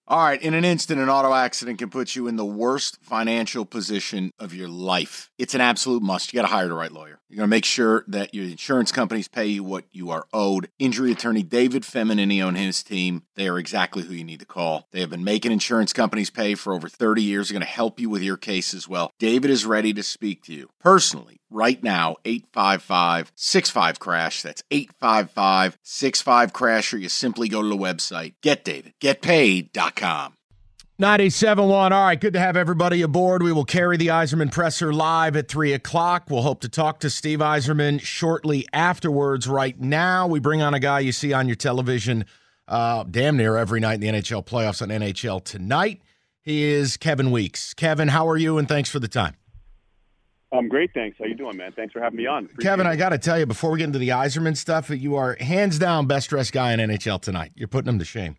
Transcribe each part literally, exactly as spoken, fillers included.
All right, in an instant, an auto accident can put you in the worst financial position of your life. It's an absolute must. You got to hire the right lawyer. You're going to make sure that your insurance companies pay you what you are owed. Injury attorney David Feminini and his team, they are exactly who you need to call. They have been making insurance companies pay for over thirty years. They're going to help you with your case as well. David is ready to speak to you personally right now. eight five five, six five, crash. That's eight five five, six five, crash, or you simply go to the website get david get paid dot com. ninety-seven point one. All right, good to have everybody aboard. We will carry the Yzerman Presser live at three o'clock. We'll hope to talk to Steve Yzerman shortly afterwards. Right now, we bring on a guy you see on your television uh, damn near every night in the N H L playoffs on N H L Tonight. He is Kevin Weeks. Kevin, how are you, and thanks for the time. I'm great, thanks. How you doing, man? Thanks for having me on. Appreciate Kevin, it. I got to tell you, before we get into the Yzerman stuff, you are hands down best-dressed guy in N H L Tonight. You're putting him to shame.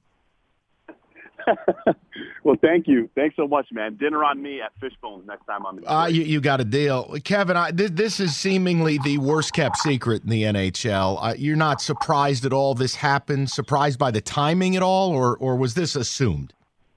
Well, thank you. Thanks so much, man. Dinner on me at Fishbones next time I'm in the uh, you, you got a deal. Kevin, I, th- this is seemingly the worst-kept secret in the N H L. Uh, you're not surprised at all this happened? Surprised by the timing at all, or or was this assumed?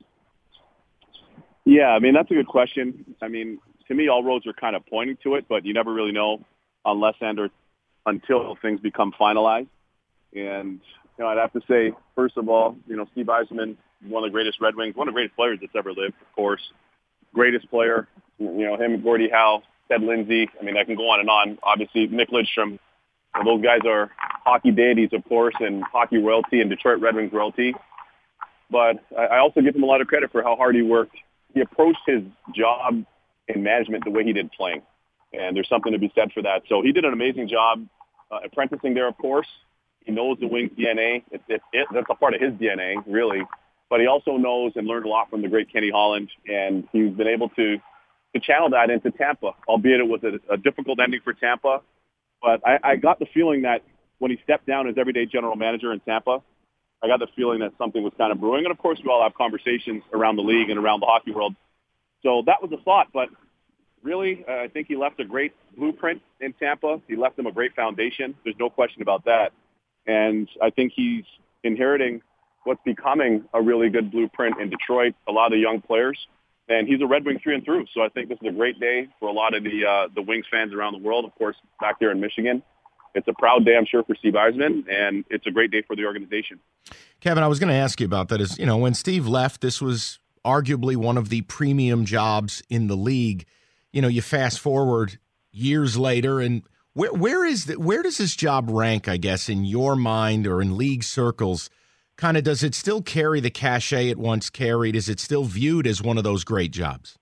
Yeah, I mean, that's a good question. I mean, to me, all roads are kind of pointing to it, but you never really know unless and or until things become finalized. And, you know, I'd have to say, first of all, you know, Steve Yzerman, one of the greatest Red Wings, one of the greatest players that's ever lived, of course. Greatest player, you know, him, Gordie Howe, Ted Lindsay. I mean, I can go on and on. Obviously, Nick Lidstrom. Those guys are hockey deities, of course, and hockey royalty and Detroit Red Wings royalty. But I also give him a lot of credit for how hard he worked. He approached his job in management the way he did playing. And there's something to be said for that. So he did an amazing job uh, apprenticing there, of course. He knows the Wings D N A. It, it, it, that's a part of his D N A, really. But he also knows and learned a lot from the great Kenny Holland. And he's been able to, to channel that into Tampa, albeit it was a, a difficult ending for Tampa. But I, I got the feeling that when he stepped down as everyday general manager in Tampa, I got the feeling that something was kind of brewing. And, of course, we all have conversations around the league and around the hockey world. So that was a thought, but really, uh, I think he left a great blueprint in Tampa. He left them a great foundation. There's no question about that. And I think he's inheriting what's becoming a really good blueprint in Detroit, a lot of the young players. And he's a Red Wing through and through. So I think this is a great day for a lot of the uh, the Wings fans around the world, of course, back there in Michigan. It's a proud day, I'm sure, for Steve Yzerman, and it's a great day for the organization. Kevin, I was going to ask you about that. Is, you know, when Steve left, this was arguably one of the premium jobs in the league. You know, you fast forward years later, and where where is the, where does this job rank, I guess, in your mind or in league circles? Kind of, does it still carry the cachet it once carried? Is it still viewed as one of those great jobs?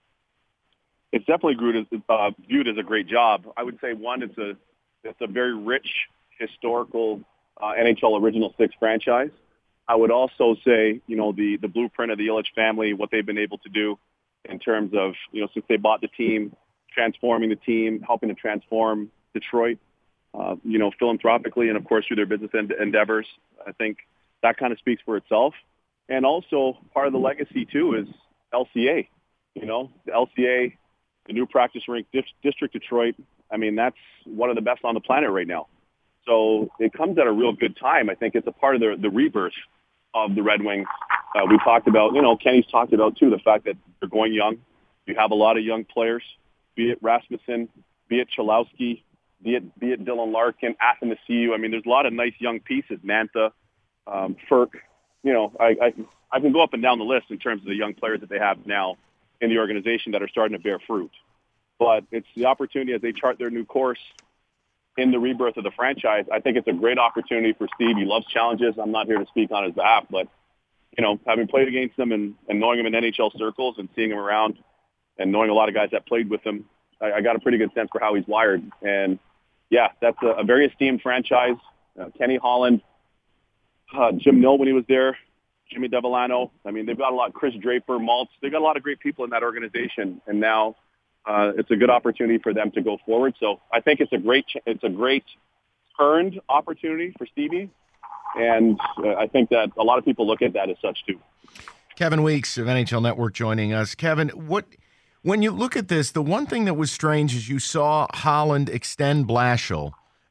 It's definitely viewed as, uh, viewed as a great job. I would say, one, it's a it's a very rich, historical uh, N H L Original Six franchise. I would also say, you know, the, the blueprint of the Ilitch family, what they've been able to do in terms of, you know, since they bought the team, transforming the team, helping to transform Detroit, uh, you know, philanthropically and, of course, through their business end- endeavors. I think that kind of speaks for itself. And also part of the legacy, too, is L C A. You know, the L C A, the new practice rink, District Detroit, I mean, that's one of the best on the planet right now. So it comes at a real good time. I think it's a part of the, the rebirth of the Red Wings. Uh, we talked about, you know, Kenny's talked about, too, the fact that they're going young. You have a lot of young players, be it Rasmussen, be it Chalowski, be it, be it Dylan Larkin, Athanasiou. I mean, there's a lot of nice young pieces, Mantha, um, Ferk. You know, I, I, I can go up and down the list in terms of the young players that they have now in the organization that are starting to bear fruit. But it's the opportunity as they chart their new course in the rebirth of the franchise. I think it's a great opportunity for Steve. He loves challenges. I'm not here to speak on his behalf, but, you know, having played against him and, and knowing him in N H L circles and seeing him around and knowing a lot of guys that played with him, I, I got a pretty good sense for how he's wired. And, yeah, that's a, a very esteemed franchise. Uh, Kenny Holland, uh, Jim Mill when he was there, Jimmy Devellano. I mean, they've got a lot, Chris Draper, Maltz. They've got a lot of great people in that organization. And now uh, it's a good opportunity for them to go forward. So I think it's a great, it's a great earned opportunity for Stevie. And uh, I think that a lot of people look at that as such too. Kevin Weeks of N H L Network joining us. Kevin, what when you look at this, the one thing that was strange is you saw Holland extend Blashill,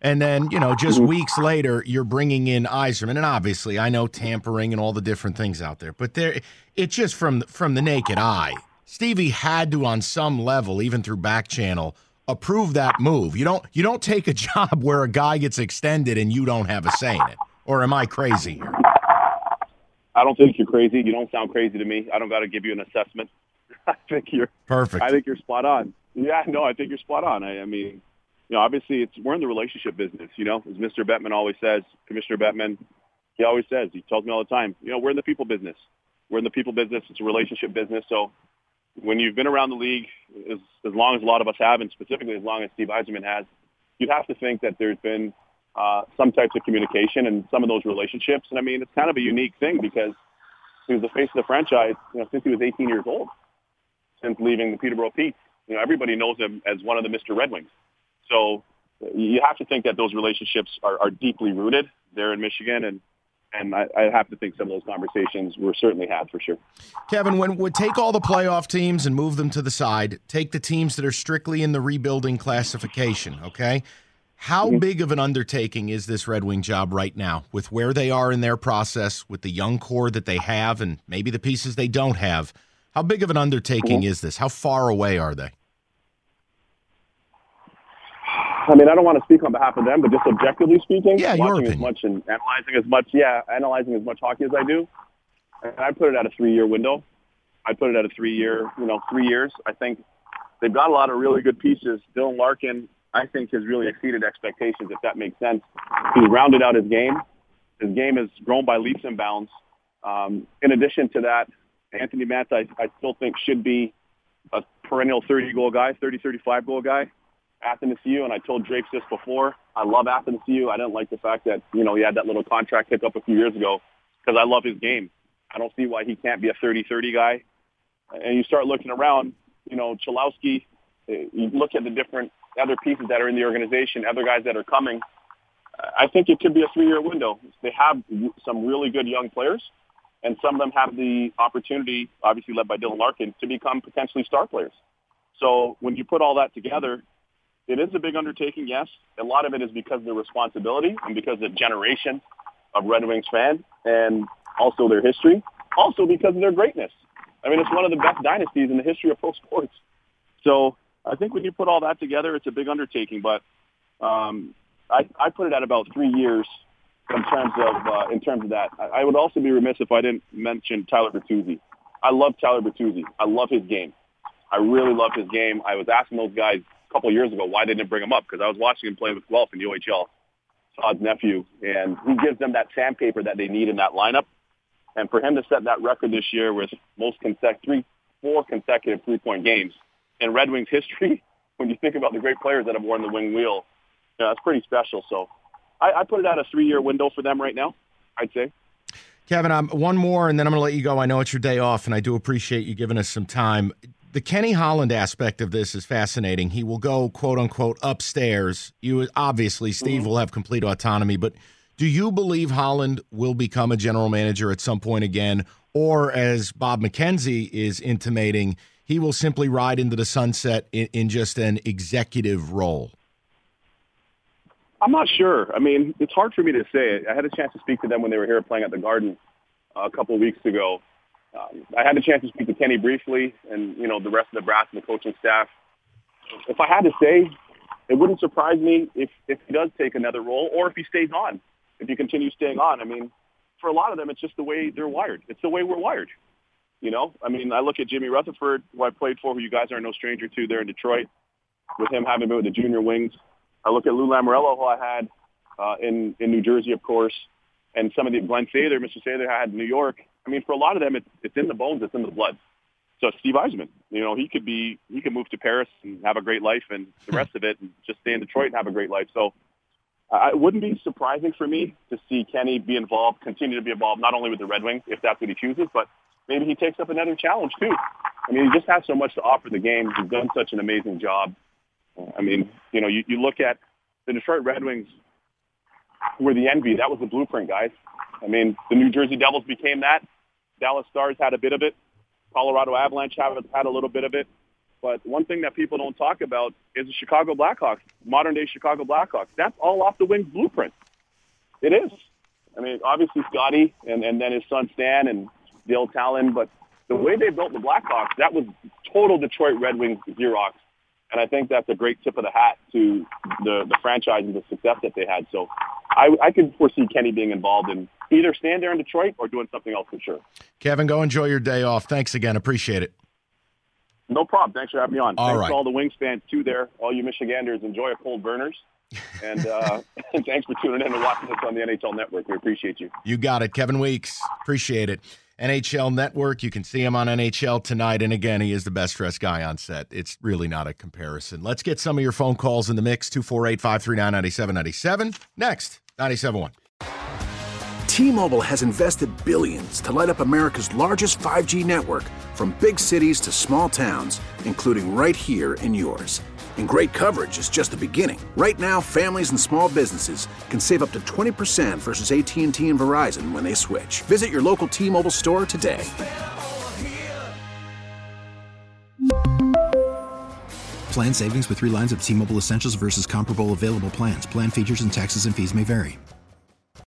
And then, you know, just weeks later, you're bringing in Yzerman. And obviously, I know tampering and all the different things out there. But there, it's just from, from the naked eye. Stevie had to, on some level, even through back channel, approve that move. You don't you don't take a job where a guy gets extended and you don't have a say in it. Or am I crazy here? I don't think you're crazy. You don't sound crazy to me. I don't got to give you an assessment. I think you're perfect. I think you're spot on. Yeah, no, I think you're spot on. I, I mean, you know, obviously, it's we're in the relationship business. You know, as Mister Bettman always says, Commissioner Bettman, he always says, he tells me all the time, you know, we're in the people business. We're in the people business. It's a relationship business. So when you've been around the league as, as long as a lot of us have, and specifically as long as Steve Yzerman has, you'd have to think that there's been uh, some types of communication and some of those relationships. And I mean, it's kind of a unique thing because he was the face of the franchise, you know, since he was eighteen years old, since leaving the Peterborough Petes. You know, everybody knows him as one of the Mister Red Wings. So you have to think that those relationships are, are deeply rooted there in Michigan, and and I, I have to think some of those conversations were certainly had for sure. Kevin, when we take all the playoff teams and move them to the side, take the teams that are strictly in the rebuilding classification, okay? How mm-hmm. big of an undertaking is this Red Wing job right now with where they are in their process, with the young core that they have and maybe the pieces they don't have? How big of an undertaking mm-hmm. is this? How far away are they? I mean, I don't want to speak on behalf of them, but just objectively speaking, yeah, watching as much and analyzing as much, yeah, analyzing as much hockey as I do, and I put it at a three-year window. I put it at a three-year, you know, three years. I think they've got a lot of really good pieces. Dylan Larkin, I think, has really exceeded expectations, if that makes sense. He's rounded out his game. His game has grown by leaps and bounds. Um, in addition to that, Anthony Mantha, I, I still think, should be a perennial thirty-goal guy, thirty, thirty-five-goal guy. Athanasiou, and I told Drapes this before, I love Athanasiou. I didn't like the fact that, you know, he had that little contract hiccup a few years ago because I love his game. I don't see why he can't be a thirty-thirty guy. And you start looking around, you know, Chalowski, you look at the different other pieces that are in the organization, other guys that are coming. I think it could be a three-year window. They have some really good young players, and some of them have the opportunity, obviously led by Dylan Larkin, to become potentially star players. So when you put all that together, it is a big undertaking, yes. A lot of it is because of the responsibility and because of the generation of Red Wings fans and also their history, also because of their greatness. I mean, it's one of the best dynasties in the history of pro sports. So I think when you put all that together, it's a big undertaking. But um, I, I put it at about three years in terms of uh, in terms of that. I, I would also be remiss if I didn't mention Tyler Bertuzzi. I love Tyler Bertuzzi. I love his game. I really love his game. I was asking those guys a couple of years ago why they didn't bring him up, because I was watching him play with Guelph in the O H L, Todd's nephew, and he gives them that sandpaper that they need in that lineup. And for him to set that record this year with most consecutive, three, four consecutive three-point games in Red Wings history, when you think about the great players that have worn the wing wheel, you know, that's pretty special. So I, I put it at a three-year window for them right now, I'd say. Kevin, um, one more, and then I'm going to let you go. I know it's your day off, and I do appreciate you giving us some time. The Kenny Holland aspect of this is fascinating. He will go, quote unquote, upstairs. You obviously, Steve, mm-hmm. will have complete autonomy, but do you believe Holland will become a general manager at some point again, or as Bob McKenzie is intimating, he will simply ride into the sunset in, in just an executive role? I'm not sure. I mean, it's hard for me to say. I had a chance to speak to them when they were here playing at the Garden uh, a couple of weeks ago. Um, I had a chance to speak to Kenny briefly and, you know, the rest of the brass and the coaching staff. If I had to say, it wouldn't surprise me if, if he does take another role or if he stays on, if he continues staying on. I mean, for a lot of them, it's just the way they're wired. It's the way we're wired. You know, I mean, I look at Jimmy Rutherford, who I played for, who you guys are no stranger to there in Detroit, with him having been with the junior wings. I look at Lou Lamoriello, who I had uh, in, in New Jersey, of course, and some of the Glenn Sather, Mister Sather I had in New York. I mean, for a lot of them, it's, it's in the bones, it's in the blood. So Steve Yzerman, you know, he could be, he could move to Paris and have a great life, and the rest of it, and just stay in Detroit and have a great life. So uh, it wouldn't be surprising for me to see Kenny be involved, continue to be involved, not only with the Red Wings, if that's what he chooses, but maybe he takes up another challenge too. I mean, he just has so much to offer the game. He's done such an amazing job. I mean, you know, you, you look at the Detroit Red Wings were the envy. That was the blueprint, guys. I mean, the New Jersey Devils became that. Dallas Stars had a bit of it. Colorado Avalanche had, had a little bit of it. But one thing that people don't talk about is the Chicago Blackhawks, modern-day Chicago Blackhawks. That's all off the Wings blueprint. It is. I mean, obviously Scotty and, and then his son Stan and Dale Talon, but the way they built the Blackhawks, that was total Detroit Red Wings Xerox. And I think that's a great tip of the hat to the, the franchise and the success that they had. So I, I could foresee Kenny being involved in either staying there in Detroit or doing something else for sure. Kevin, go enjoy your day off. Thanks again. Appreciate it. No problem. Thanks for having me on. All thanks right. to all the Wings fans, too, there. All you Michiganders, enjoy a cold burners. And uh, thanks for tuning in and watching us on the N H L Network. We appreciate you. You got it. Kevin Weeks. Appreciate it. N H L Network. You can see him on N H L tonight. And again, he is the best dressed guy on set. It's really not a comparison. Let's get some of your phone calls in the mix. two four eight, five three nine, nine seven nine seven. Next, ninety-seven point one. T-Mobile has invested billions to light up America's largest five G network, from big cities to small towns, including right here in yours. And great coverage is just the beginning. Right now, families and small businesses can save up to twenty percent versus A T and T and Verizon when they switch. Visit your local T-Mobile store today. Plan savings with three lines of T-Mobile Essentials versus comparable available plans. Plan features and taxes and fees may vary.